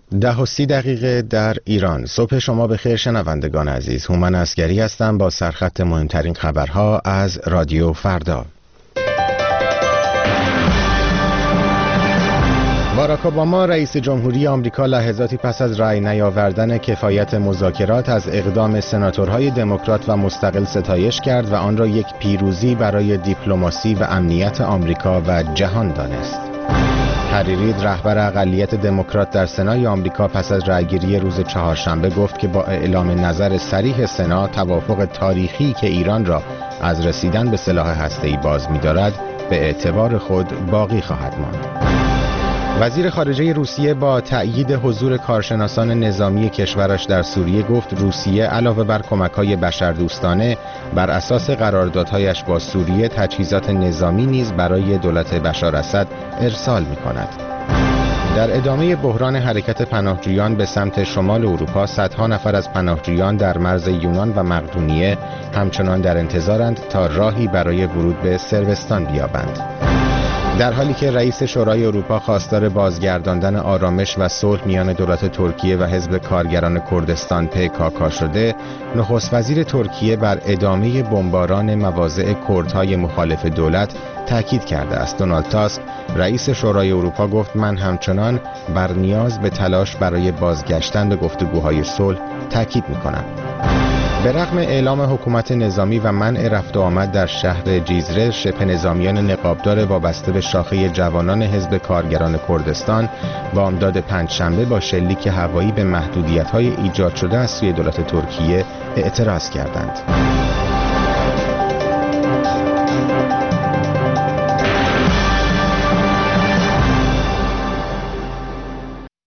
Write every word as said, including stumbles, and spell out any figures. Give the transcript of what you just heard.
ده و سی دقیقه در ایران. صبح شما بخیر شنوندگان عزیز. هومن عسگری هستم با سرخط مهمترین خبرها از رادیو فردا. باراک اوباما رئیس جمهوری آمریکا لحظاتی پس از رأی نیاوردن کفایت مذاکرات از اقدام سناتورهای دموکرات و مستقل ستایش کرد و آن را یک پیروزی برای دیپلماسی و امنیت آمریکا و جهان دانست. هری رید رهبر اقلیت دموکرات در سنای آمریکا پس از رأیگیری روز چهارشنبه گفت که با اعلام نظر صریح سنا توافق تاریخی که ایران را از رسیدن به سلاح هسته‌ای باز می‌دارد به اعتبار خود باقی خواهد ماند. وزیر خارجه روسیه با تأیید حضور کارشناسان نظامی کشورش در سوریه گفت روسیه علاوه بر کمک‌های بشردوستانه بر اساس قراردادهایش با سوریه تجهیزات نظامی نیز برای دولت بشار اسد ارسال می‌کند. در ادامه بحران حرکت پناهجویان به سمت شمال اروپا، صدها نفر از پناهجویان در مرز یونان و مقدونیه همچنان در انتظارند تا راهی برای ورود به صربستان بیابند. در حالی که رئیس شورای اروپا خواستار بازگرداندن آرامش و صلح میان دولت ترکیه و حزب کارگران کردستان پی کی کی شده، نخست وزیر ترکیه بر ادامه بمباران مواضع کردهای مخالف دولت تاکید کرده است. دونالد تاسک رئیس شورای اروپا گفت من همچنان بر نیاز به تلاش برای بازگشتن به گفتگوهای صلح تاکید می‌کنم. به رغم اعلام حکومت نظامی و منع رفت و آمد در شهر جیزره، شبه نظامیان نقابدار وابسته به شاخه جوانان حزب کارگران کردستان بامداد پنجشنبه با شلیک هوایی به محدودیت‌های ایجاد شده از سوی دولت ترکیه اعتراض کردند.